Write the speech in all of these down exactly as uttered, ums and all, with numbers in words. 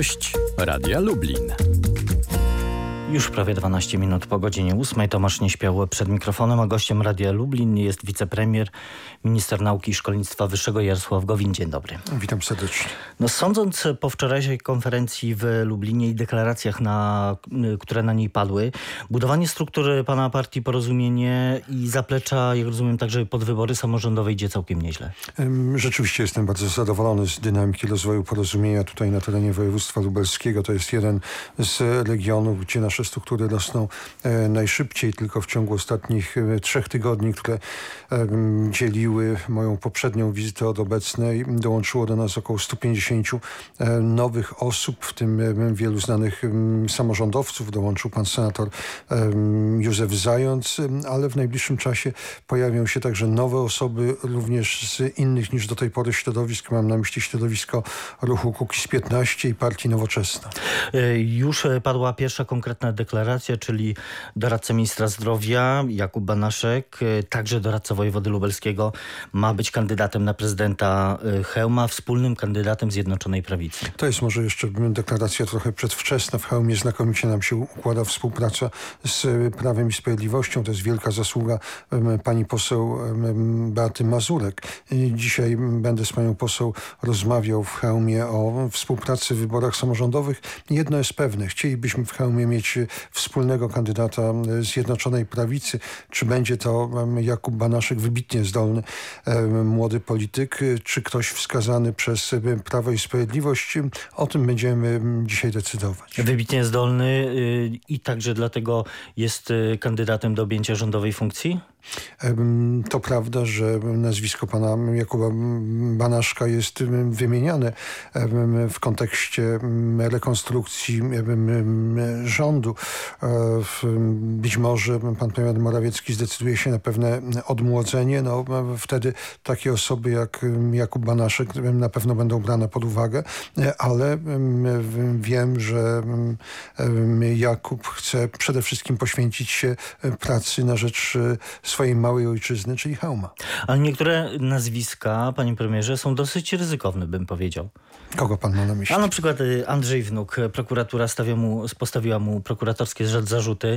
Gość Radia Lublin. Już prawie dwanaście minut po godzinie ósmej. Tomasz Nieśpiał przed mikrofonem, a gościem Radia Lublin jest wicepremier, minister nauki i szkolnictwa wyższego Jarosław Gowin. Dzień dobry. Witam serdecznie. No, sądząc po wczorajszej konferencji w Lublinie i deklaracjach, na, które na niej padły, budowanie struktur pana partii Porozumienie i zaplecza, jak rozumiem, także pod wybory samorządowe idzie całkiem nieźle. Rzeczywiście jestem bardzo zadowolony z dynamiki rozwoju Porozumienia tutaj na terenie województwa lubelskiego. To jest jeden z regionów, gdzie nasze struktury rosną e, najszybciej. Tylko w ciągu ostatnich e, trzech tygodni, które e, dzieliły moją poprzednią wizytę od obecnej, dołączyło do nas około stu pięćdziesięciu e, nowych osób, w tym e, wielu znanych e, samorządowców. Dołączył pan senator e, Józef Zając, e, ale w najbliższym czasie pojawią się także nowe osoby, również z innych niż do tej pory środowisk. Mam na myśli środowisko ruchu Kukiz piętnaście i Partii Nowoczesna. E, już padła pierwsza konkretna deklaracja, czyli doradca ministra zdrowia Jakub Banaszek, także doradca wojewody lubelskiego, ma być kandydatem na prezydenta Chełma, wspólnym kandydatem Zjednoczonej Prawicy. To jest może jeszcze deklaracja trochę przedwczesna. W Chełmie znakomicie nam się układa współpraca z Prawem i Sprawiedliwością. To jest wielka zasługa pani poseł Beaty Mazurek. Dzisiaj będę z panią poseł rozmawiał w Chełmie o współpracy w wyborach samorządowych. Jedno jest pewne. Chcielibyśmy w Chełmie mieć wspólnego kandydata Zjednoczonej Prawicy. Czy będzie to Jakub Banaszek, wybitnie zdolny młody polityk, czy ktoś wskazany przez Prawo i Sprawiedliwość? O tym będziemy dzisiaj decydować. Wybitnie zdolny i także dlatego jest kandydatem do objęcia rządowej funkcji? To prawda, że nazwisko pana Jakuba Banaszka jest wymieniane w kontekście rekonstrukcji rządu. Być może pan premier Morawiecki zdecyduje się na pewne odmłodzenie. No, wtedy takie osoby jak Jakub Banaszek na pewno będą brane pod uwagę, ale wiem, że Jakub chce przede wszystkim poświęcić się pracy na rzecz swojej małej ojczyzny, czyli Chełma. Ale niektóre nazwiska, panie premierze, są dosyć ryzykowne, bym powiedział. Kogo pan ma na myśli? A na przykład Andrzej Wnuk. Prokuratura stawia mu, postawiła mu prokuratorskie zarzuty.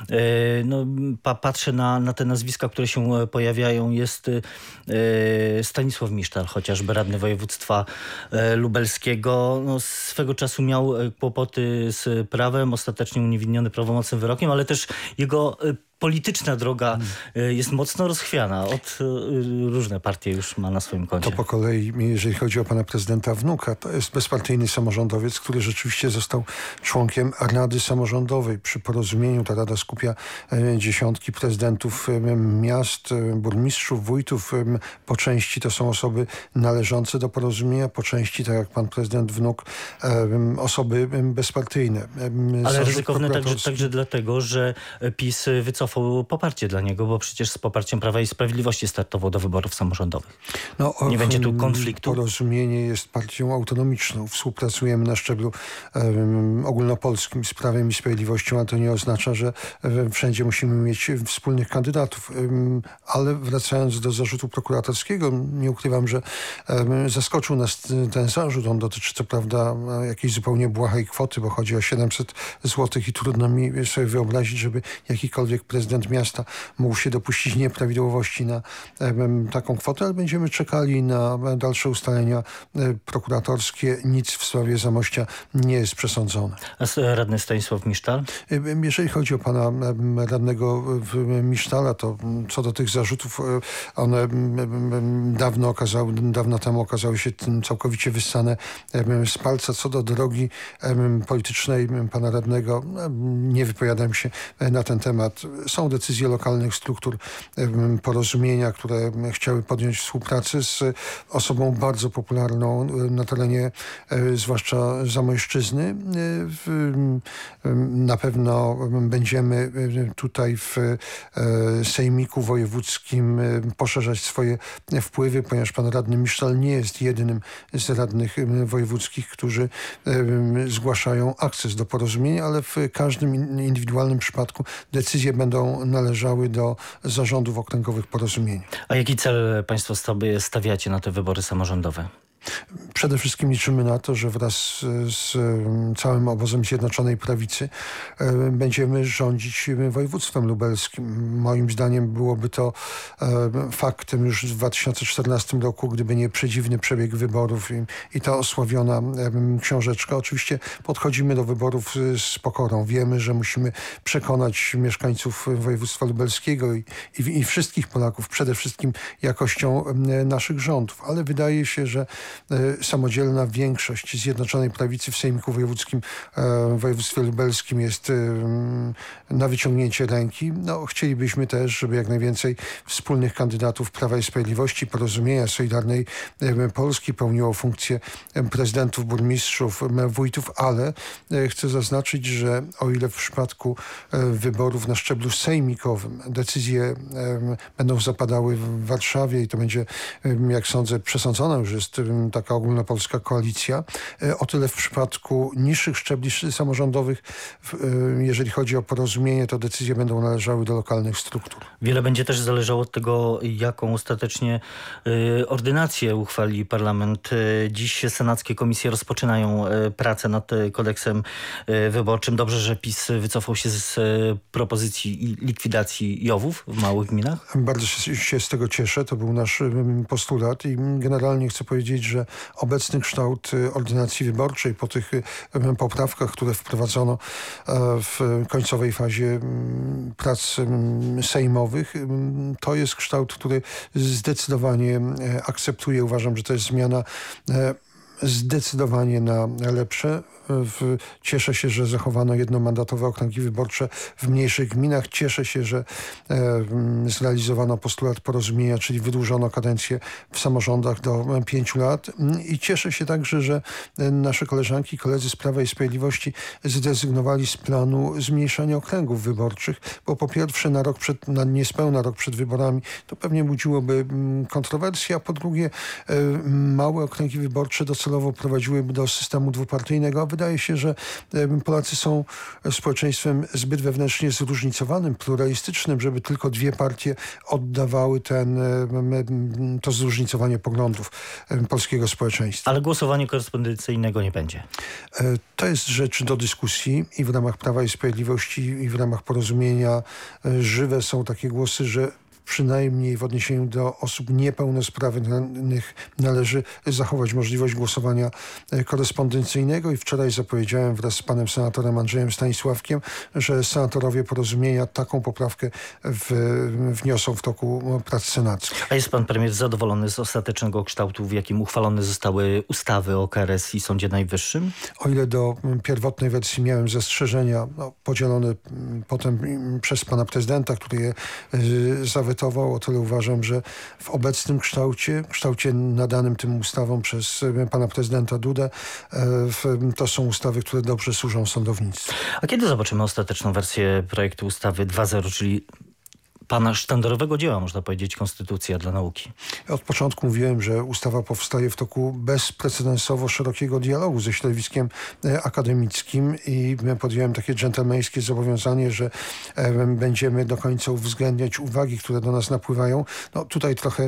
No, pa, patrzę na, na te nazwiska, które się pojawiają. Jest Stanisław Misztal, chociażby radny województwa lubelskiego. No, swego czasu miał kłopoty z prawem, ostatecznie uniewinniony prawomocnym wyrokiem, ale też jego polityczna droga jest mocno rozchwiana. Od różne partie już ma na swoim koncie. To po kolei, jeżeli chodzi o pana prezydenta Wnuka, to jest bezpartyjny samorządowiec, który rzeczywiście został członkiem Rady Samorządowej. Przy Porozumieniu ta rada skupia dziesiątki prezydentów miast, burmistrzów, wójtów. Po części to są osoby należące do Porozumienia, po części, tak jak pan prezydent Wnuk, osoby bezpartyjne. Ale ryzykowne także, także dlatego, że PiS wycofał poparcie dla niego, bo przecież z poparciem Prawa i Sprawiedliwości startował do wyborów samorządowych. No, Nie będzie tu konfliktu? Porozumienie jest partią autonomiczną. Współpracujemy na szczeblu um, ogólnopolskim z Prawem i Sprawiedliwością, a to nie oznacza, że um, wszędzie musimy mieć wspólnych kandydatów. Um, ale wracając do zarzutu prokuratorskiego, nie ukrywam, że um, zaskoczył nas ten zarzut. On dotyczy co prawda jakiejś zupełnie błahej kwoty, bo chodzi o siedemset złotych i trudno mi sobie wyobrazić, żeby jakikolwiek prezydent miasta mógł się dopuścić nieprawidłowości na um, taką kwotę, ale będziemy czekali na dalsze ustalenia um, prokuratorskie. Nic w sprawie Zamościa nie jest przesądzone. A radny Stanisław Misztal? Um, jeżeli chodzi o pana um, radnego um, Misztala, to um, co do tych zarzutów, um, one um, dawno okazały, dawno temu okazały się całkowicie wyssane um, z palca. Co do drogi um, politycznej um, pana radnego, um, nie wypowiadam się na ten temat. Są decyzje lokalnych struktur um, Porozumienia, które chciały podjąć współpracę z osobą bardzo popularną um, na terenie um, zwłaszcza Zamojszczyzny. Um, um, na pewno um, będziemy um, tutaj w um, Sejmiku Wojewódzkim um, poszerzać swoje wpływy, ponieważ pan radny Misztal nie jest jedynym z radnych um, wojewódzkich, którzy um, zgłaszają akces do Porozumienia, ale w każdym indywidualnym przypadku decyzje będą należały do zarządów okręgowych Porozumienia. A jaki cel państwo sobie stawiacie na te wybory samorządowe? Przede wszystkim liczymy na to, że wraz z całym obozem Zjednoczonej Prawicy będziemy rządzić województwem lubelskim. Moim zdaniem byłoby to faktem już w dwa tysiące czternastym roku, gdyby nie przedziwny przebieg wyborów i, i ta osławiona książeczka. Oczywiście podchodzimy do wyborów z pokorą. Wiemy, że musimy przekonać mieszkańców województwa lubelskiego i, i, i wszystkich Polaków przede wszystkim jakością naszych rządów. Ale wydaje się, że samodzielna większość Zjednoczonej Prawicy w Sejmiku Wojewódzkim w województwie lubelskim jest na wyciągnięcie ręki. No, chcielibyśmy też, żeby jak najwięcej wspólnych kandydatów Prawa i Sprawiedliwości, Porozumienia, Solidarnej Polski pełniło funkcje prezydentów, burmistrzów, wójtów, ale chcę zaznaczyć, że o ile w przypadku wyborów na szczeblu sejmikowym decyzje będą zapadały w Warszawie i to będzie, jak sądzę, przesądzona już jest taka ogólnopolska koalicja, o tyle w przypadku niższych szczebli samorządowych, jeżeli chodzi o porozumienie, to decyzje będą należały do lokalnych struktur. Wiele będzie też zależało od tego, jaką ostatecznie y, ordynację uchwali parlament. Dziś senackie komisje rozpoczynają y, pracę nad y, kodeksem y, wyborczym. Dobrze, że PiS wycofał się z y, propozycji likwidacji jowów w małych gminach? Bardzo się, się z tego cieszę. To był nasz y, postulat i generalnie chcę powiedzieć, że obecny kształt ordynacji wyborczej po tych y, poprawkach, które wprowadzono y, w końcowej fazie y, prac y, sejmowych, y, to jest kształt, który zdecydowanie y, akceptuję. Uważam, że to jest zmiana y, zdecydowanie na lepsze. W, cieszę się, że zachowano jednomandatowe okręgi wyborcze w mniejszych gminach. Cieszę się, że e, zrealizowano postulat porozumienia, czyli wydłużono kadencję w samorządach do pięciu lat. I cieszę się także, że nasze koleżanki i koledzy z Prawa i Sprawiedliwości zrezygnowali z planu zmniejszania okręgów wyborczych, bo po pierwsze na rok przed, na niespełna rok przed wyborami to pewnie budziłoby kontrowersje, a po drugie e, małe okręgi wyborcze docelowo prowadziłyby do systemu dwupartyjnego. Wydaje się, że Polacy są społeczeństwem zbyt wewnętrznie zróżnicowanym, pluralistycznym, żeby tylko dwie partie oddawały ten, to zróżnicowanie poglądów polskiego społeczeństwa. Ale głosowania korespondencyjnego nie będzie. To jest rzecz do dyskusji i w ramach Prawa i Sprawiedliwości i w ramach porozumienia żywe są takie głosy, że przynajmniej w odniesieniu do osób niepełnosprawnych należy zachować możliwość głosowania korespondencyjnego i wczoraj zapowiedziałem wraz z panem senatorem Andrzejem Stanisławkiem, że senatorowie porozumienia taką poprawkę w, wniosą w toku prac senackich. A jest pan premier zadowolony z ostatecznego kształtu, w jakim uchwalone zostały ustawy o K R S i Sądzie Najwyższym? O ile do pierwotnej wersji miałem zastrzeżenia, no, podzielone potem przez pana prezydenta, który je y, zawetował, o tyle uważam, że w obecnym kształcie, kształcie nadanym tym ustawom przez pana prezydenta Dudę, to są ustawy, które dobrze służą sądownictwu. A kiedy zobaczymy ostateczną wersję projektu ustawy dwa zero, czyli pana sztandarowego dzieła, można powiedzieć, Konstytucja dla nauki? Od początku mówiłem, że ustawa powstaje w toku bezprecedensowo szerokiego dialogu ze środowiskiem akademickim i podjąłem takie dżentelmeńskie zobowiązanie, że będziemy do końca uwzględniać uwagi, które do nas napływają. No tutaj trochę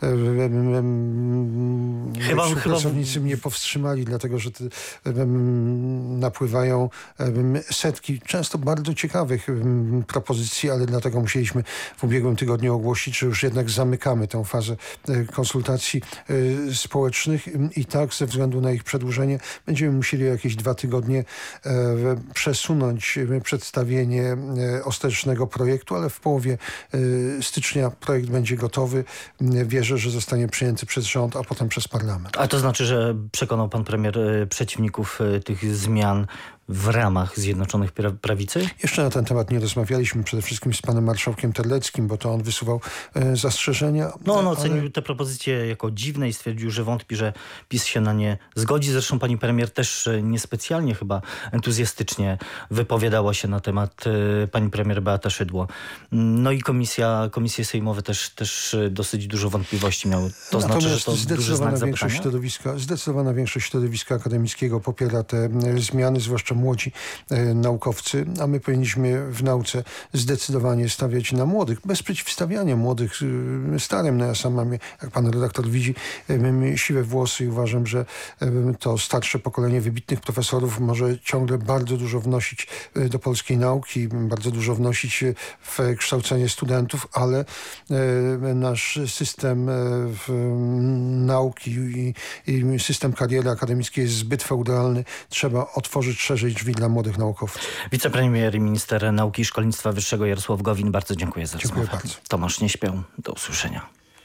chyba, pracownicy chyba... mnie powstrzymali, dlatego że te, napływają setki często bardzo ciekawych propozycji, ale dlatego musieliśmy w ubiegłym tygodniu ogłosić, że już jednak zamykamy tę fazę konsultacji społecznych i tak ze względu na ich przedłużenie będziemy musieli jakieś dwa tygodnie przesunąć przedstawienie ostatecznego projektu, ale w połowie stycznia projekt będzie gotowy. Wierzę, że zostanie przyjęty przez rząd, a potem przez parlament. A to znaczy, że przekonał pan premier przeciwników tych zmian w ramach Zjednoczonych Prawicy? Jeszcze na ten temat nie rozmawialiśmy, przede wszystkim z panem marszałkiem Terleckim, bo to on wysuwał e, zastrzeżenia. No on ale... ocenił te propozycje jako dziwne i stwierdził, że wątpi, że PiS się na nie zgodzi. Zresztą pani premier też niespecjalnie chyba entuzjastycznie wypowiadała się na temat e, pani premier Beata Szydło. No i komisja, komisje sejmowe też, też dosyć dużo wątpliwości miały. To Natomiast znaczy, że to zdecydowana duży znak większość zapytania? środowiska, zdecydowana większość środowiska akademickiego popiera te zmiany, zwłaszcza zwłaszcza młodzi naukowcy, a my powinniśmy w nauce zdecydowanie stawiać na młodych, bez przeciwstawiania młodych starym. No ja sam mam, jak pan redaktor widzi, siwe włosy i uważam, że to starsze pokolenie wybitnych profesorów może ciągle bardzo dużo wnosić do polskiej nauki, bardzo dużo wnosić w kształcenie studentów, ale nasz system nauki i, i system kariery akademickiej jest zbyt feudalny. Trzeba otworzyć szerzej drzwi dla młodych naukowców. Wicepremier i minister nauki i szkolnictwa wyższego Jarosław Gowin, bardzo dziękuję za Dziękuję rozmowę. bardzo. Tomasz Nieśpiał, do usłyszenia.